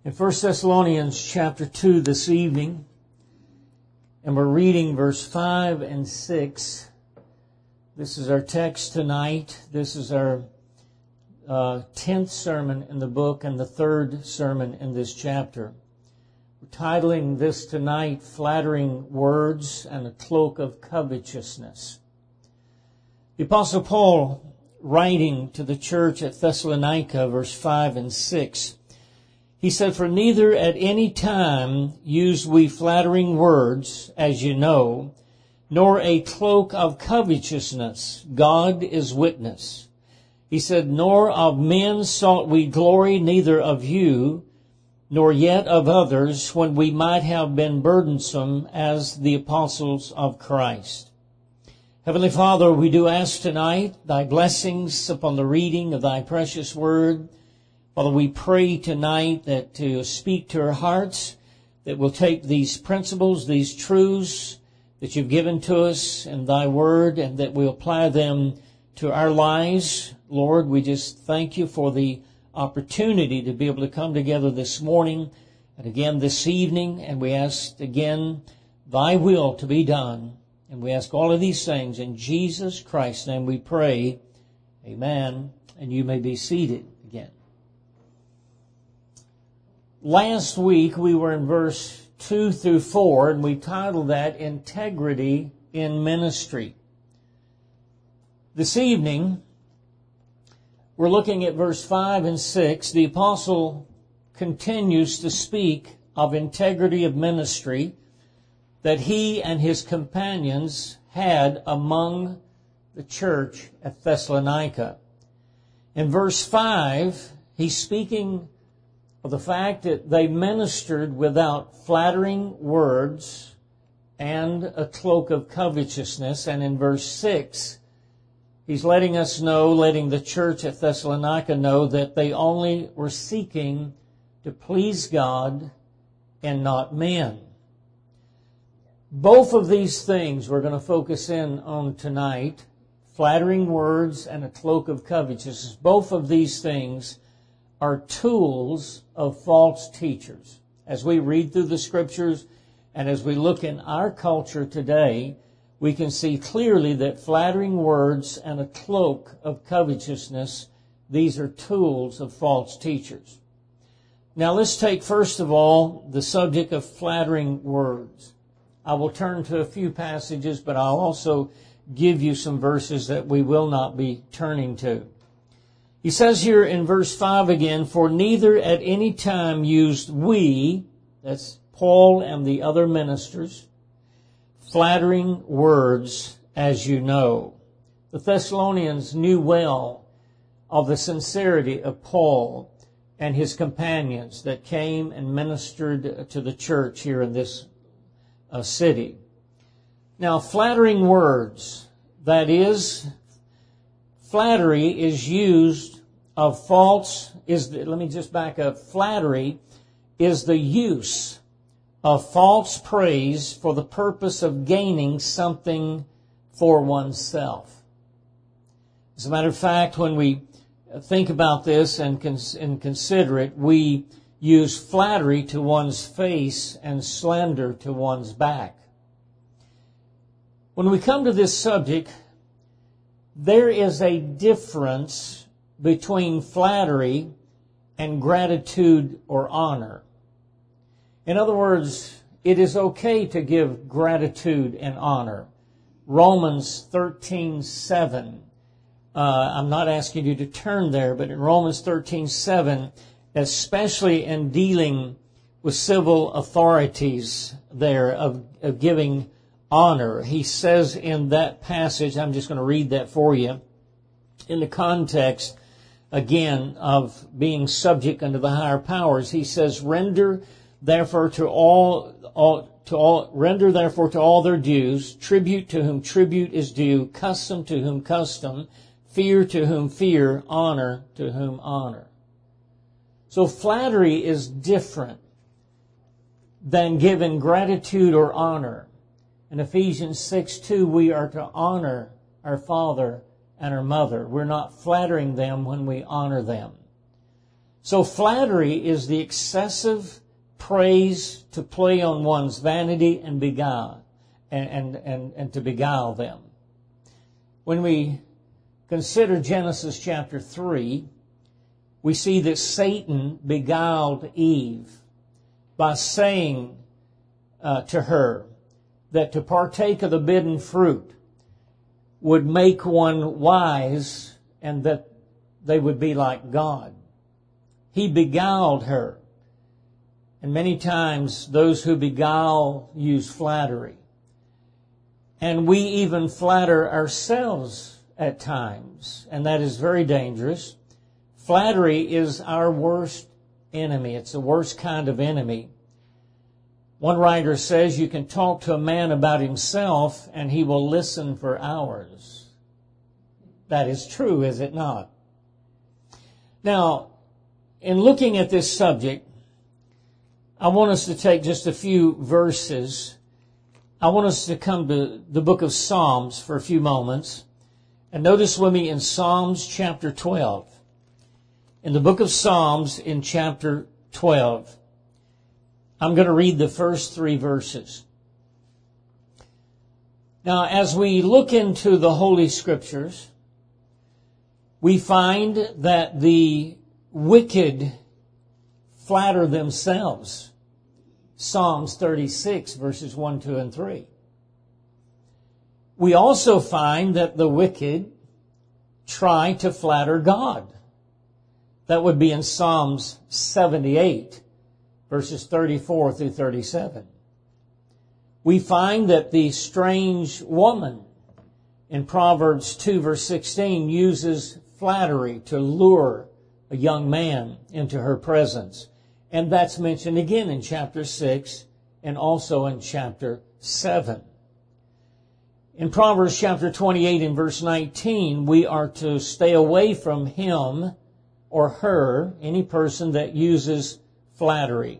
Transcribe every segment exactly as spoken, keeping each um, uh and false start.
in First Thessalonians chapter two this evening, and we're reading verse five and six. This is our text tonight. This is our uh, tenth sermon in the book and the third sermon in this chapter. We're titling this tonight, Flattering Words and a Cloak of Covetousness. The Apostle Paul, writing to the church at Thessalonica, verse five and six, he said, "For neither at any time used we flattering words, as you know, nor a cloak of covetousness. God is witness." He said, "Nor of men sought we glory, neither of you, nor yet of others, when we might have been burdensome as the apostles of Christ." Heavenly Father, we do ask tonight Thy blessings upon the reading of Thy precious Word. Father, we pray tonight that to speak to our hearts, that we'll take these principles, these truths that You've given to us in Thy Word, and that we'll apply them to our lives. Lord, we just thank You for the opportunity to be able to come together this morning and again this evening, and we ask again Thy will to be done. And we ask all of these things in Jesus Christ's name we pray. Amen. And you may be seated again. Last week we were in verse two through four, and we titled that Integrity in Ministry. This evening we're looking at verse five and six. The apostle continues to speak of integrity of ministry that he and his companions had among the church at Thessalonica. In verse five, he's speaking of the fact that they ministered without flattering words and a cloak of covetousness. And in verse six, he's letting us know, letting the church at Thessalonica know that they only were seeking to please God and not men. Both of these things we're going to focus in on tonight, flattering words and a cloak of covetousness. Both of these things are tools of false teachers. As we read through the Scriptures and as we look in our culture today, we can see clearly that flattering words and a cloak of covetousness, these are tools of false teachers. Now let's take first of all the subject of flattering words. I will turn to a few passages, but I'll also give you some verses that we will not be turning to. He says here in verse five again, "For neither at any time used we," that's Paul and the other ministers, "flattering words, as you know." The Thessalonians knew well of the sincerity of Paul and his companions that came and ministered to the church here in this uh, city. Now, flattering words, that is, flattery is used of false, is the, let me just back up. Flattery is the use of false praise for the purpose of gaining something for oneself. As a matter of fact, when we think about this and, cons- and consider it, we use flattery to one's face and slander to one's back. When we come to this subject, there is a difference between flattery and gratitude or honor. In other words, it is okay to give gratitude and honor. Romans thirteen seven. Uh, I'm not asking you to turn there, but in Romans thirteen seven, especially in dealing with civil authorities there of, of giving honor, he says in that passage, I'm just going to read that for you, in the context, again, of being subject unto the higher powers, he says, "Render therefore to all, all to all render therefore to all their dues, tribute to whom tribute is due, custom to whom custom, fear to whom fear, honor to whom honor." So flattery is different than giving gratitude or honor. In Ephesians six two, we are to honor our father and our mother. We're not flattering them when we honor them. So flattery is the excessive praise to play on one's vanity and beguile, and, and, and, and to beguile them. When we consider Genesis chapter three, we see that Satan beguiled Eve by saying uh, to her that to partake of the bidden fruit would make one wise and that they would be like God. He beguiled her. And many times those who beguile use flattery. And we even flatter ourselves at times, and that is very dangerous. Flattery is our worst enemy. It's the worst kind of enemy. One writer says you can talk to a man about himself and he will listen for hours. That is true, is it not? Now, in looking at this subject, I want us to take just a few verses. I want us to come to the book of Psalms for a few moments. And notice with me in Psalms chapter twelve. In the book of Psalms in chapter twelve, I'm going to read the first three verses. Now, as we look into the Holy Scriptures, we find that the wicked flatter themselves. Psalms thirty-six, verses one, two, and three. We also find that the wicked try to flatter God. That would be in Psalms seventy-eight, verses thirty-four through thirty-seven. We find that the strange woman in Proverbs two, verse sixteen, uses flattery to lure a young man into her presence. And that's mentioned again in chapter six and also in chapter seven. In Proverbs chapter twenty-eight and verse nineteen, we are to stay away from him or her, any person that uses flattery.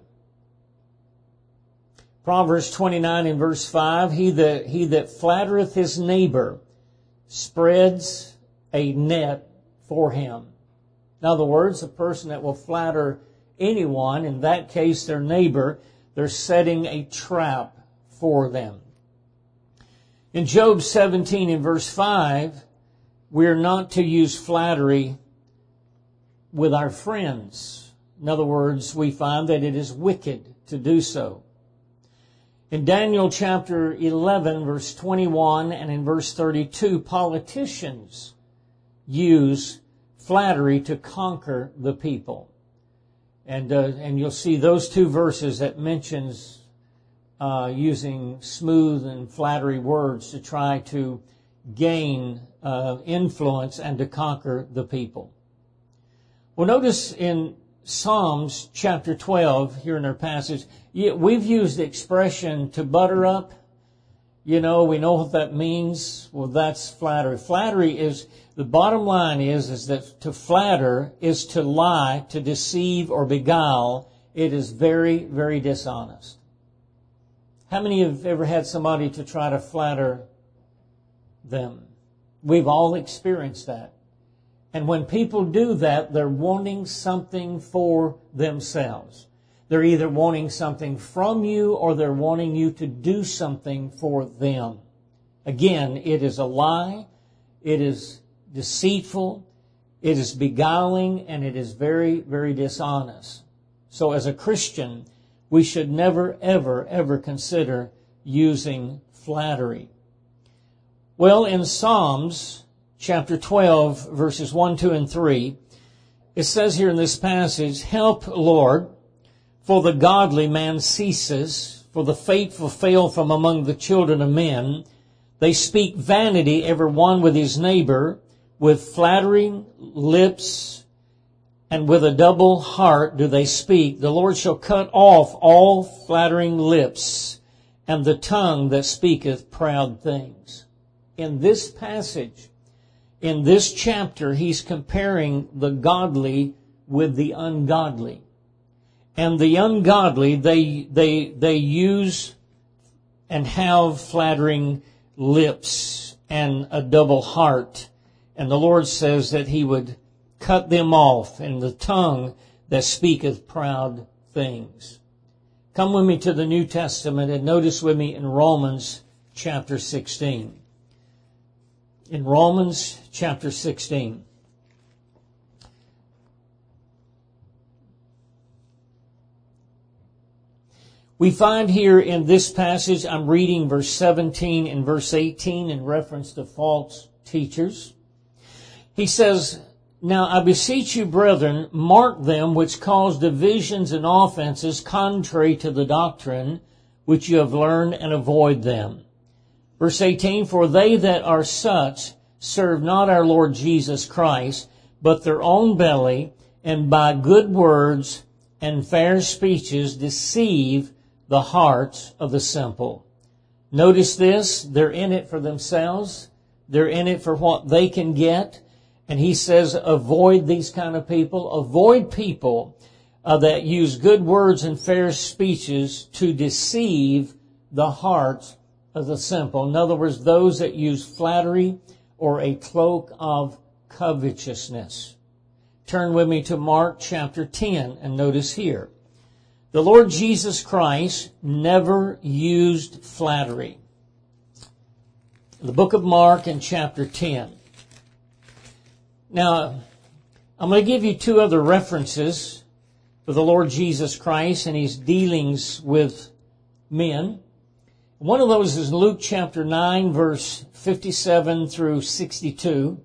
Proverbs twenty-nine and verse five, he that, he that flattereth his neighbor spreads a net for him. In other words, a person that will flatter anyone, in that case their neighbor, they're setting a trap for them. In Job seventeen and verse five, we're not to use flattery with our friends. In other words, we find that it is wicked to do so. In Daniel chapter eleven, verse twenty-one, and in verse thirty-two, politicians use flattery to conquer the people. And uh, and you'll see those two verses that mentions uh, using smooth and flattery words to try to gain uh, influence and to conquer the people. Well, notice in Psalms chapter twelve, here in our passage, we've used the expression to butter up. You know, we know what that means. Well, that's flattery. Flattery is, the bottom line is, is that to flatter is to lie, to deceive or beguile. It is very, very dishonest. How many have ever had somebody to try to flatter them? We've all experienced that. And when people do that, they're wanting something for themselves. They're either wanting something from you or they're wanting you to do something for them. Again, it is a lie, it is deceitful, it is beguiling, and it is very, very dishonest. So as a Christian, we should never, ever, ever consider using flattery. Well, in Psalms chapter twelve, verses one, two, and three, it says here in this passage, "Help, Lord, for the godly man ceases, for the faithful fail from among the children of men. They speak vanity, every one with his neighbor, with flattering lips, and with a double heart do they speak. The Lord shall cut off all flattering lips, and the tongue that speaketh proud things." In this passage, in this chapter, he's comparing the godly with the ungodly. And the ungodly, they, they, they use and have flattering lips and a double heart. And the Lord says that he would cut them off, and the tongue that speaketh proud things. Come with me to the New Testament and notice with me in Romans chapter sixteen. In Romans chapter sixteen. We find here in this passage, I'm reading verse seventeen and verse eighteen in reference to false teachers. He says, "Now I beseech you, brethren, mark them which cause divisions and offenses contrary to the doctrine which you have learned, and avoid them." Verse eighteen, "For they that are such serve not our Lord Jesus Christ, but their own belly, and by good words and fair speeches deceive the hearts of the simple." Notice this, they're in it for themselves. They're in it for what they can get. And he says, avoid these kind of people. Avoid people uh, that use good words and fair speeches to deceive the hearts of the simple. In other words, those that use flattery or a cloak of covetousness. Turn with me to Mark chapter ten and notice here. The Lord Jesus Christ never used flattery. The book of Mark in chapter ten. Now, I'm going to give you two other references for the Lord Jesus Christ and His dealings with men. One of those is Luke chapter nine, verse fifty-seven through sixty-two.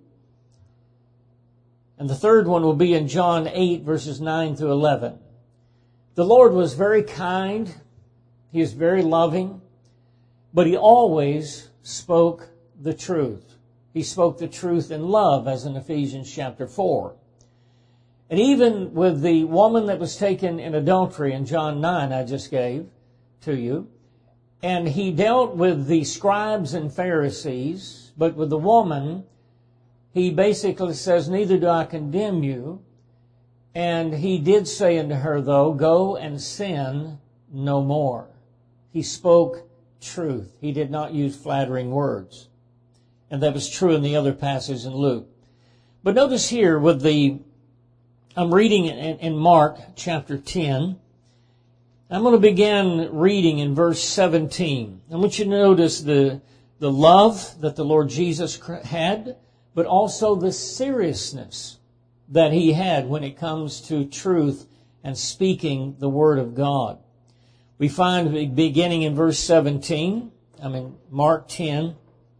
And the third one will be in John eight, verses nine through eleven. The Lord was very kind. He was very loving. But He always spoke the truth. He spoke the truth in love, as in Ephesians chapter four. And even with the woman that was taken in adultery in John nine I just gave to you, and He dealt with the scribes and Pharisees, but with the woman, He basically says, neither do I condemn you. And He did say unto her, though, go and sin no more. He spoke truth. He did not use flattering words. And that was true in the other passage in Luke. But notice here with the, I'm reading in, in Mark chapter ten. I'm going to begin reading in verse seventeen. I want you to notice the, the love that the Lord Jesus had, but also the seriousness that He had when it comes to truth and speaking the Word of God. We find beginning in verse seventeen, I mean Mark ten,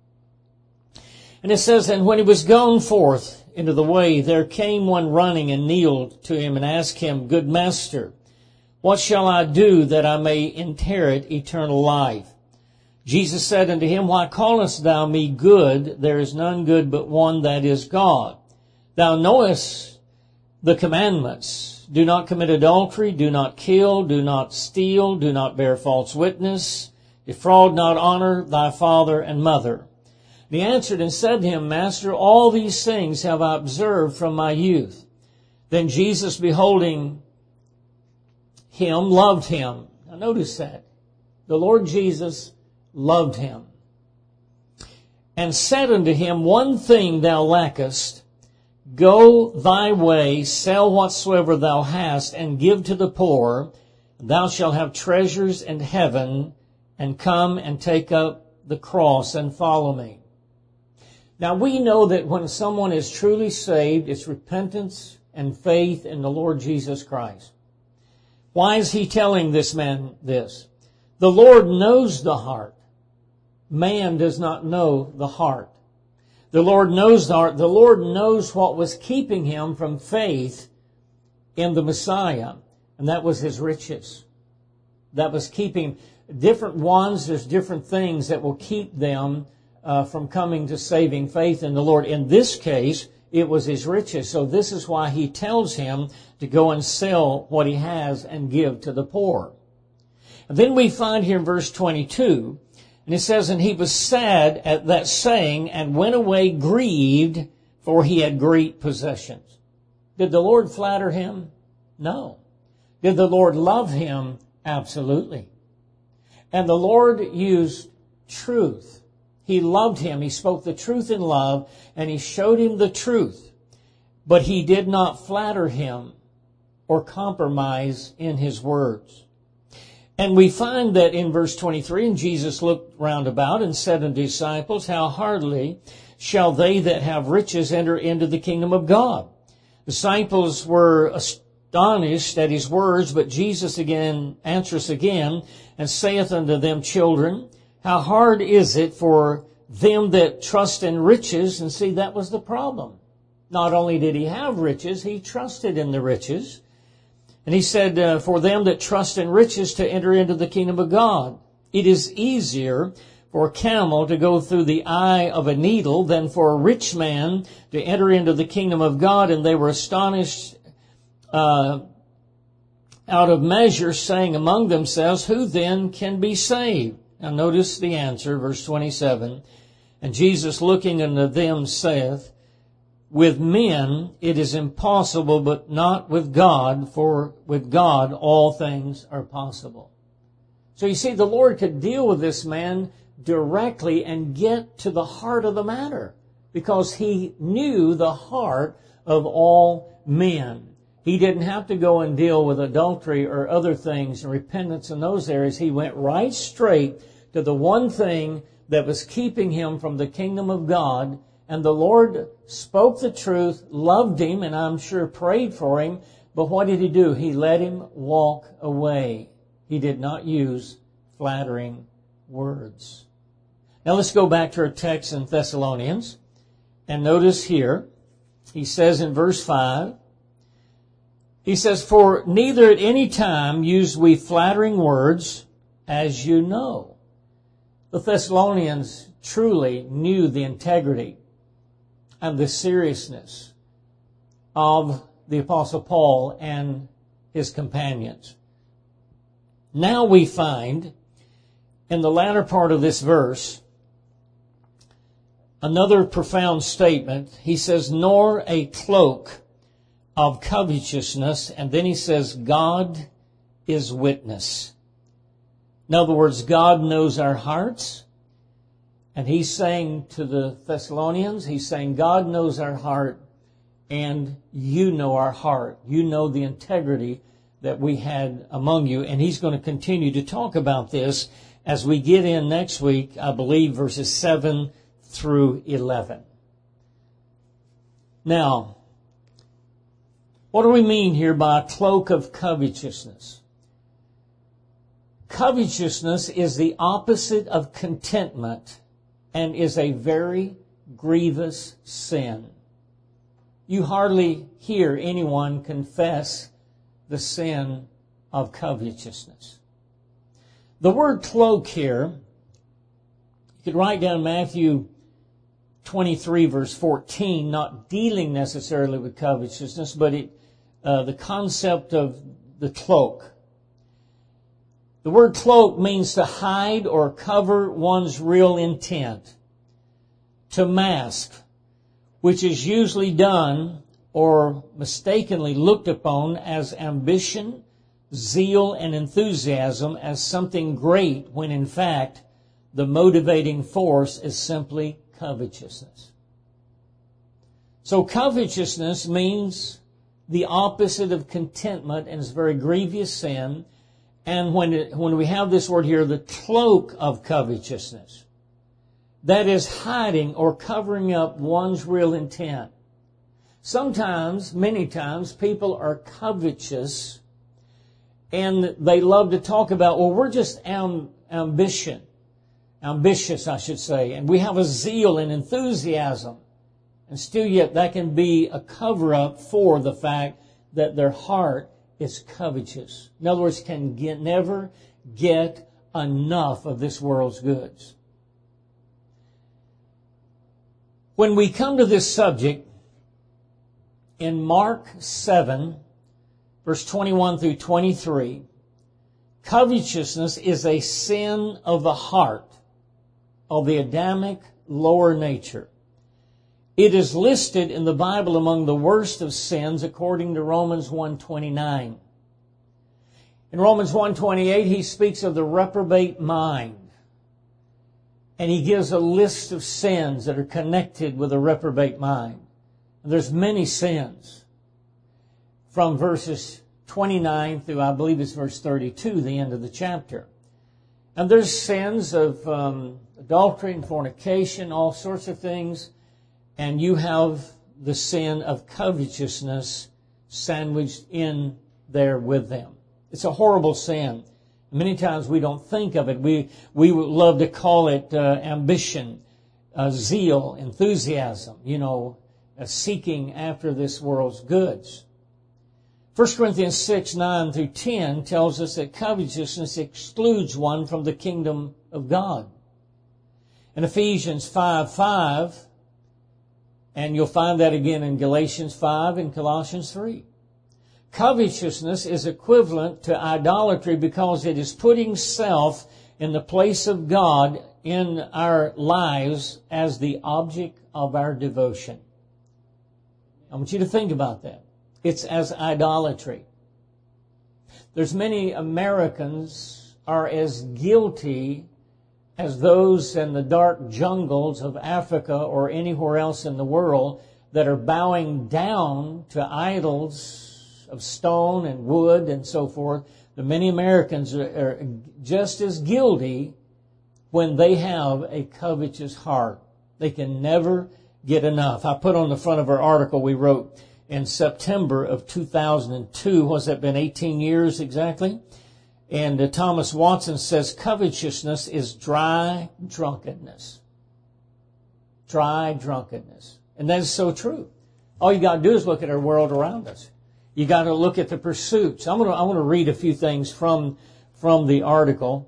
and it says, "And when He was gone forth into the way, there came one running and kneeled to Him and asked Him, Good Master, what shall I do that I may inherit eternal life? Jesus said unto him, Why callest thou me good? There is none good but one, that is God. Thou knowest the commandments. Do not commit adultery, do not kill, do not steal, do not bear false witness, defraud not, honor thy father and mother. And he answered and said to him, Master, all these things have I observed from my youth. Then Jesus, beholding him, loved him. Now notice that. The Lord Jesus loved him. And said unto him, One thing thou lackest. Go thy way, sell whatsoever thou hast, and give to the poor. Thou shalt have treasures in heaven, and come and take up the cross and follow me. Now we know that when someone is truly saved, it's repentance and faith in the Lord Jesus Christ. Why is he telling this man this? The Lord knows the heart. Man does not know the heart. The Lord knows the heart. The Lord knows what was keeping him from faith in the Messiah, and that was his riches. That was keeping different ones. There's different things that will keep them uh, from coming to saving faith in the Lord. In this case, it was his riches. So this is why he tells him to go and sell what he has and give to the poor. And then we find here in verse twenty-two, and it says, And he was sad at that saying, and went away grieved, for he had great possessions. Did the Lord flatter him? No. Did the Lord love him? Absolutely. And the Lord used truth. He loved him. He spoke the truth in love, and he showed him the truth. But he did not flatter him or compromise in his words. And we find that in verse twenty-three, and Jesus looked round about and said unto his disciples, how hardly shall they that have riches enter into the kingdom of God? The disciples were astonished at his words, but Jesus again answers again and saith unto them, children, how hard is it for them that trust in riches? And see, that was the problem. Not only did he have riches, he trusted in the riches. And he said, uh, for them that trust in riches to enter into the kingdom of God. It is easier for a camel to go through the eye of a needle than for a rich man to enter into the kingdom of God. And they were astonished uh, out of measure, saying among themselves, who then can be saved? Now notice the answer, verse twenty-seven. And Jesus looking unto them saith, with men it is impossible, but not with God, for with God all things are possible. So you see, the Lord could deal with this man directly and get to the heart of the matter, because he knew the heart of all men. He didn't have to go and deal with adultery or other things and repentance in those areas. He went right straight to the one thing that was keeping him from the kingdom of God. And the Lord spoke the truth, loved him, and I'm sure prayed for him. But what did he do? He let him walk away. He did not use flattering words. Now let's go back to our text in Thessalonians. And notice here, he says in verse five, he says, for neither at any time use we flattering words, as you know. The Thessalonians truly knew the integrity and the seriousness of the Apostle Paul and his companions. Now we find in the latter part of this verse another profound statement. He says, nor a cloak of covetousness, and then he says, God is witness. In other words, God knows our hearts. And he's saying to the Thessalonians, he's saying, God knows our heart, and you know our heart. You know the integrity that we had among you. And he's going to continue to talk about this as we get in next week, I believe, verses seven through eleven. Now, what do we mean here by a cloak of covetousness? Covetousness is the opposite of contentment and is a very grievous sin. You hardly hear anyone confess the sin of covetousness. The word cloak here, you could write down Matthew twenty-three verse fourteen, not dealing necessarily with covetousness, but it, uh, the concept of the cloak. The word cloak means to hide or cover one's real intent, to mask, which is usually done or mistakenly looked upon as ambition, zeal, and enthusiasm as something great, when in fact the motivating force is simply covetousness. So covetousness means the opposite of contentment and is a very grievous sin. And when it, when we have this word here, the cloak of covetousness, that is hiding or covering up one's real intent. Sometimes, many times, people are covetous and they love to talk about, well, we're just am, ambition, ambitious, I should say, and we have a zeal and enthusiasm. And still yet that can be a cover-up for the fact that their heart is covetous. In other words, can get, never get enough of this world's goods. When we come to this subject, in Mark seven, verse twenty-one through twenty-three, covetousness is a sin of the heart, of the Adamic lower nature. It is listed in the Bible among the worst of sins according to Romans one twenty-nine. In Romans one twenty-eight, he speaks of the reprobate mind. And he gives a list of sins that are connected with a reprobate mind. And there's many sins. From verses twenty-nine through, I believe it's verse thirty-two, the end of the chapter. And there's sins of um, adultery and fornication, all sorts of things. And you have the sin of covetousness sandwiched in there with them. It's a horrible sin. Many times we don't think of it. We we would love to call it uh, ambition, uh, zeal, enthusiasm, you know, uh, seeking after this world's goods. First Corinthians six, nine through ten tells us that covetousness excludes one from the kingdom of God. In Ephesians five, five, and you'll find that again in Galatians five and Colossians three. Covetousness is equivalent to idolatry because it is putting self in the place of God in our lives as the object of our devotion. I want you to think about that. It's as idolatry. There's many Americans are as guilty as those in the dark jungles of Africa or anywhere else in the world that are bowing down to idols of stone and wood and so forth. The many Americans are, are just as guilty when they have a covetous heart. They can never get enough. I put on the front of our article we wrote in September of two thousand two. What's that been, eighteen years exactly? And uh, Thomas Watson says covetousness is dry drunkenness. Dry drunkenness. And that is so true. All you got to do is look at our world around us. You got to look at the pursuits. I'm going to, I want to read a few things from, from the article.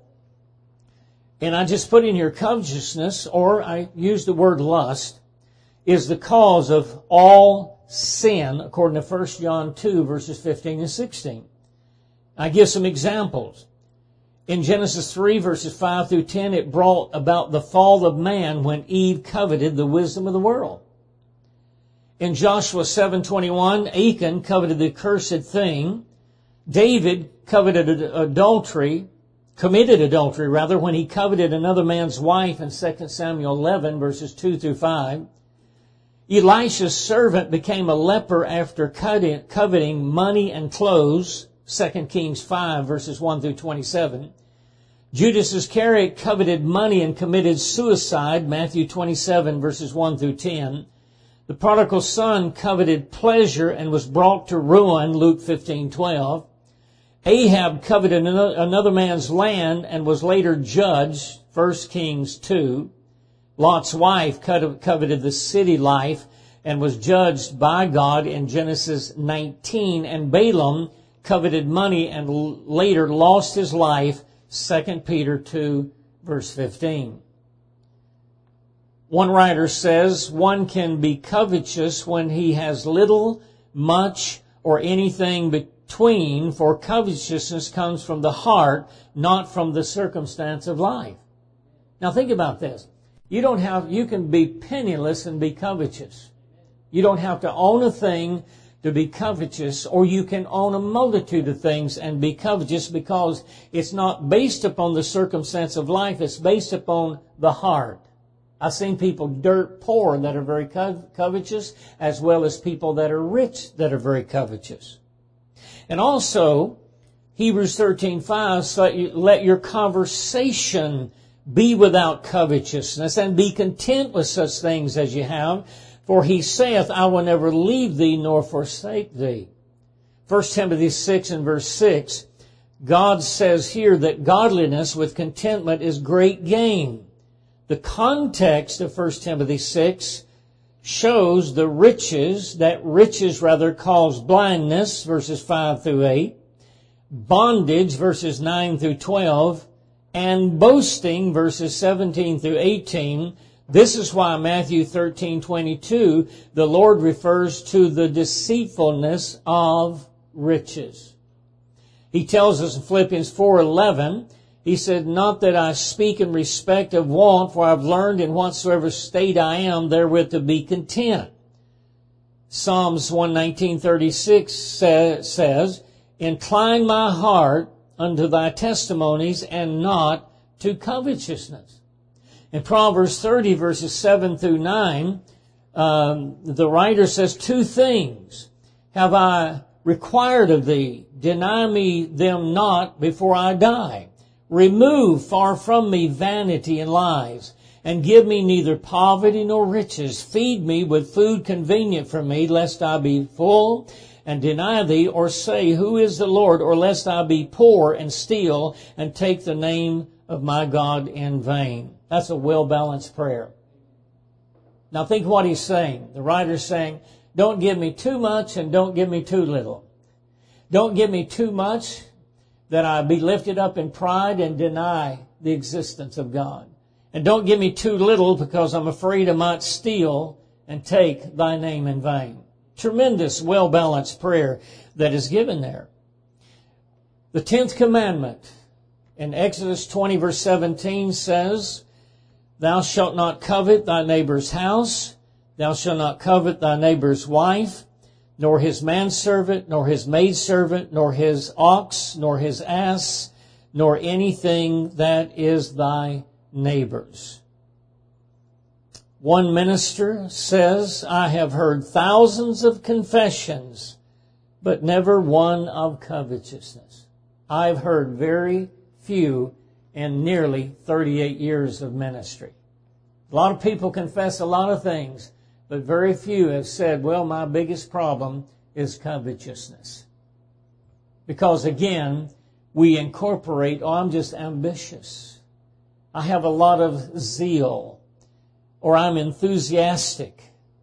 And I just put in here covetousness, or I use the word lust, is the cause of all sin, according to First John two, verses fifteen and sixteen. I give some examples. In Genesis three, verses five through ten, it brought about the fall of man when Eve coveted the wisdom of the world. In Joshua seven twenty-one, Achan coveted the accursed thing. David coveted adultery, committed adultery rather, when he coveted another man's wife in Second Samuel eleven, verses two through five. Elisha's servant became a leper after coveting money and clothes, Second Kings five, verses one through twenty-seven. Judas Iscariot coveted money and committed suicide, Matthew twenty-seven, verses one through ten. The prodigal son coveted pleasure and was brought to ruin, Luke fifteen twelve. Ahab coveted another man's land and was later judged, First Kings two. Lot's wife coveted the city life and was judged by God in Genesis nineteen. And Balaam coveted money and later lost his life, Second Peter two, verse fifteen. One writer says one can be covetous when he has little, much, or anything between, for covetousness comes from the heart, not from the circumstance of life. Now think about this. You don't have, you can be penniless and be covetous. You don't have to own a thing to be covetous, or you can own a multitude of things and be covetous, because it's not based upon the circumstance of life, it's based upon the heart. I've seen people dirt poor that are very covetous, as well as people that are rich that are very covetous. And also, Hebrews thirteen five, so let your conversation be without covetousness, and be content with such things as you have. For he saith, I will never leave thee nor forsake thee. First Timothy six and verse six, God says here that godliness with contentment is great gain. The context of First Timothy six shows the riches, that riches rather cause blindness, verses five through eight, bondage, verses nine through twelve, and boasting, verses seventeen through eighteen. This is why Matthew thirteen twenty-two, the Lord refers to the deceitfulness of riches. He tells us in Philippians four eleven, he said, not that I speak in respect of want, for I have learned in whatsoever state I am therewith to be content. Psalms one nineteen thirty-six says, incline my heart unto thy testimonies, and not to covetousness. In Proverbs thirty, verses seven through nine, um, the writer says, two things have I required of thee. Deny me them not before I die. Remove far from me vanity and lies, and give me neither poverty nor riches. Feed me with food convenient for me, lest I be full and deny thee, or say, Who is the Lord? Or lest I be poor and steal and take the name of my God in vain. That's a well-balanced prayer. Now think what he's saying. The writer's saying, don't give me too much and don't give me too little. Don't give me too much that I be lifted up in pride and deny the existence of God. And don't give me too little because I'm afraid I might steal and take thy name in vain. Tremendous, well-balanced prayer that is given there. The tenth commandment in Exodus twenty verse seventeen says, Thou shalt not covet thy neighbor's house. Thou shalt not covet thy neighbor's wife, nor his manservant, nor his maidservant, nor his ox, nor his ass, nor anything that is thy neighbor's. One minister says, I have heard thousands of confessions, but never one of covetousness. I've heard very few in nearly thirty-eight years of ministry. A lot of people confess a lot of things, but very few have said, well, my biggest problem is covetousness. Because again, we incorporate, oh, I'm just ambitious. I have a lot of zeal. Or I'm enthusiastic.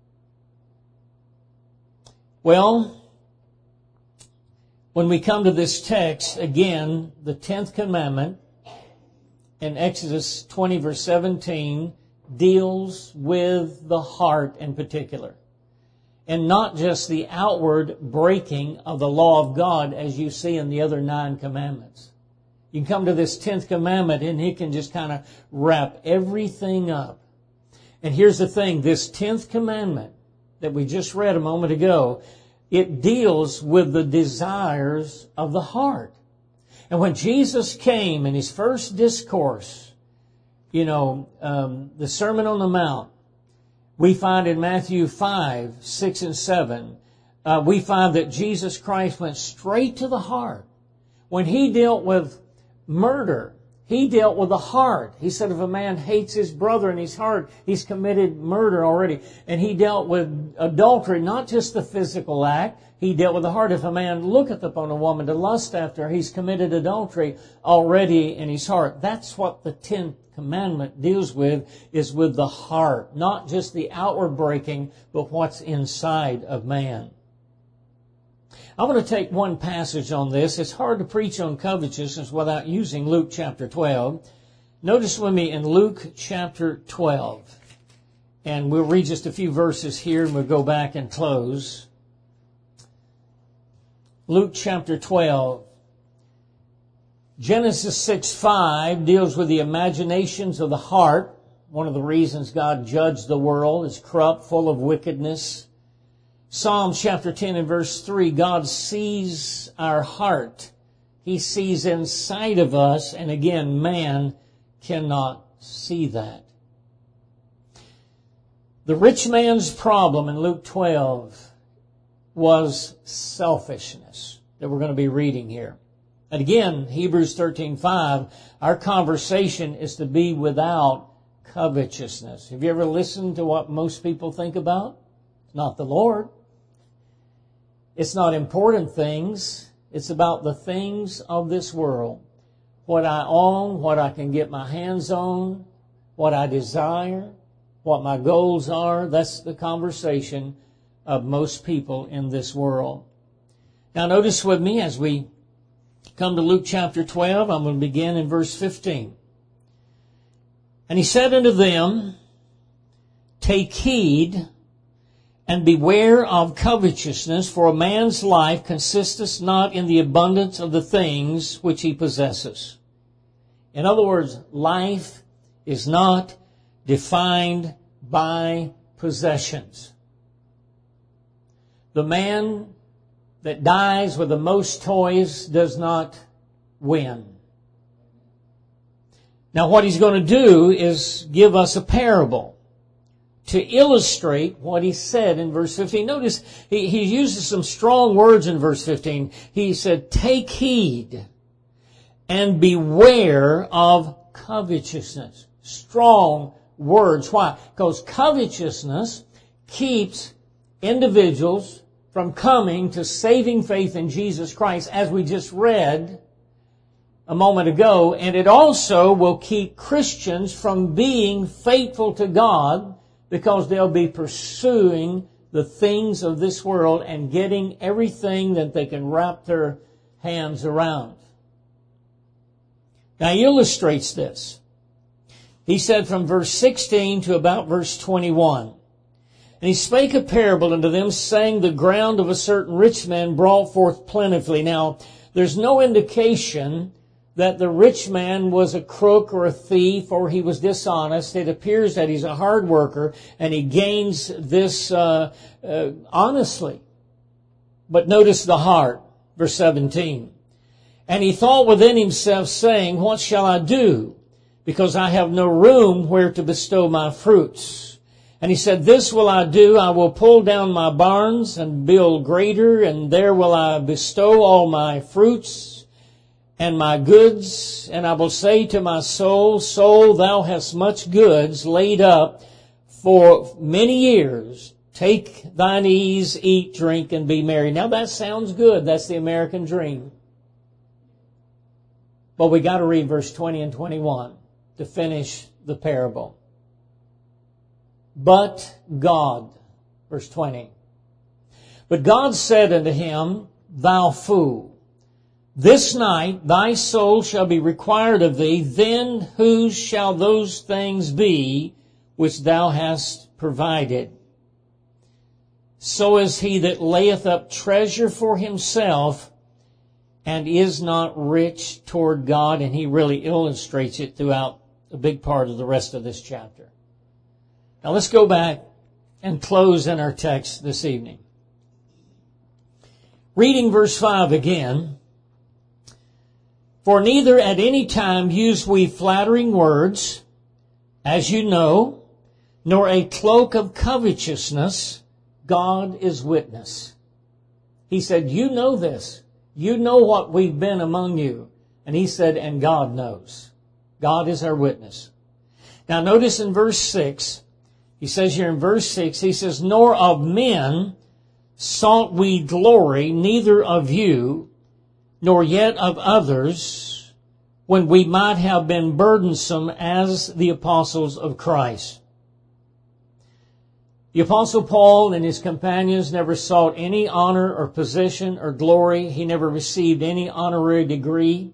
Well, when we come to this text, again, the tenth commandment in Exodus twenty verse seventeen deals with the heart in particular. And not just the outward breaking of the law of God as you see in the other nine commandments. You can come to this tenth commandment and he can just kind of wrap everything up. And here's the thing, this tenth commandment that we just read a moment ago, it deals with the desires of the heart. And when Jesus came in his first discourse, you know, um, the Sermon on the Mount, we find in Matthew five, six, and seven, uh, we find that Jesus Christ went straight to the heart. When he dealt with murder, he dealt with the heart. He said if a man hates his brother in his heart, he's committed murder already. And he dealt with adultery, not just the physical act. He dealt with the heart. If a man looketh upon a woman to lust after her, he's committed adultery already in his heart. That's what the tenth commandment deals with, is with the heart. Not just the outward breaking, but what's inside of man. I want to take one passage on this. It's hard to preach on covetousness without using Luke chapter twelve. Notice with me in Luke chapter twelve. And we'll read just a few verses here and we'll go back and close. Luke chapter twelve. Genesis six five deals with the imaginations of the heart. One of the reasons God judged the world is corrupt, full of wickedness. Psalm chapter ten and verse three, God sees our heart. He sees inside of us, and again, man cannot see that. The rich man's problem in Luke twelve was selfishness that we're going to be reading here. And again, Hebrews thirteen five, our conversation is to be without covetousness. Have you ever listened to what most people think about? It's not the Lord. It's not important things. It's about the things of this world. What I own, what I can get my hands on, what I desire, what my goals are. That's the conversation of most people in this world. Now notice with me as we come to Luke chapter twelve, I'm going to begin in verse fifteen. And he said unto them, Take heed and beware of covetousness, for a man's life consisteth not in the abundance of the things which he possesses. In other words, life is not defined by possessions. The man that dies with the most toys does not win. Now what he's going to do is give us a parable to illustrate what he said in verse fifteen. Notice he, he uses some strong words in verse fifteen. He said, take heed and beware of covetousness. Strong words. Why? Because covetousness keeps individuals from coming to saving faith in Jesus Christ, as we just read a moment ago, and it also will keep Christians from being faithful to God, because they'll be pursuing the things of this world and getting everything that they can wrap their hands around. Now he illustrates this. He said from verse sixteen to about verse twenty-one, and he spake a parable unto them, saying, the ground of a certain rich man brought forth plentifully. Now, there's no indication that the rich man was a crook or a thief or he was dishonest. It appears that he's a hard worker and he gains this uh, uh, honestly. But notice the heart, verse seventeen. And he thought within himself, saying, what shall I do? Because I have no room where to bestow my fruits. And he said, this will I do, I will pull down my barns and build greater, and there will I bestow all my fruits and my goods. And I will say to my soul, soul, thou hast much goods laid up for many years. Take thine ease, eat, drink, and be merry. Now that sounds good. That's the American dream. But we got to read verse twenty and twenty-one to finish the parable. But God, verse twenty, but God said unto him, thou fool, this night thy soul shall be required of thee, then whose shall those things be which thou hast provided? So is he that layeth up treasure for himself and is not rich toward God. And he really illustrates it throughout a big part of the rest of this chapter. Now let's go back and close in our text this evening. Reading verse five again. For neither at any time use we flattering words, as you know, nor a cloak of covetousness. God is witness. He said, you know this. You know what we've been among you. And he said, and God knows. God is our witness. Now notice in verse six, he says here in verse six, he says, nor of men sought we glory, neither of you, nor yet of others, when we might have been burdensome as the apostles of Christ. The Apostle Paul and his companions never sought any honor or position or glory. He never received any honorary degree.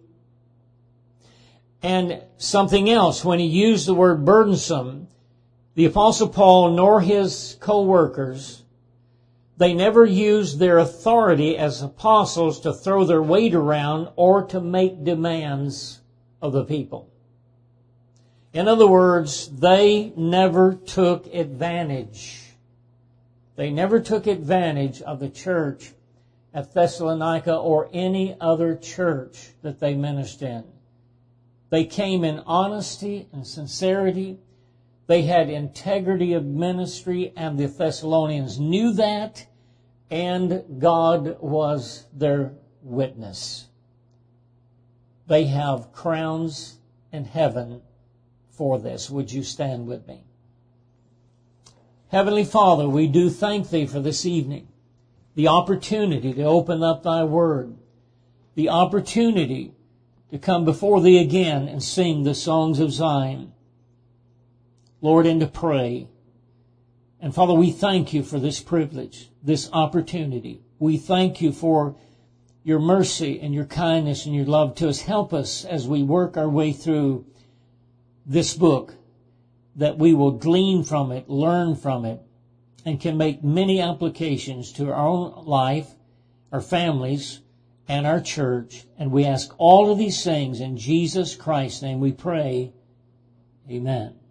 And something else, when he used the word burdensome, the Apostle Paul nor his co-workers, they never used their authority as apostles to throw their weight around or to make demands of the people. In other words, they never took advantage. They never took advantage of the church at Thessalonica or any other church that they ministered in. They came in honesty and sincerity. They had integrity of ministry, and the Thessalonians knew that, and God was their witness. They have crowns in heaven for this. Would you stand with me? Heavenly Father, we do thank Thee for this evening, the opportunity to open up Thy Word, the opportunity to come before Thee again and sing the songs of Zion, Lord, and to pray. And Father, we thank You for this privilege, this opportunity. We thank You for Your mercy and Your kindness and Your love to us. Help us as we work our way through this book, that we will glean from it, learn from it, and can make many applications to our own life, our families, and our church. And we ask all of these things in Jesus Christ's name we pray. Amen.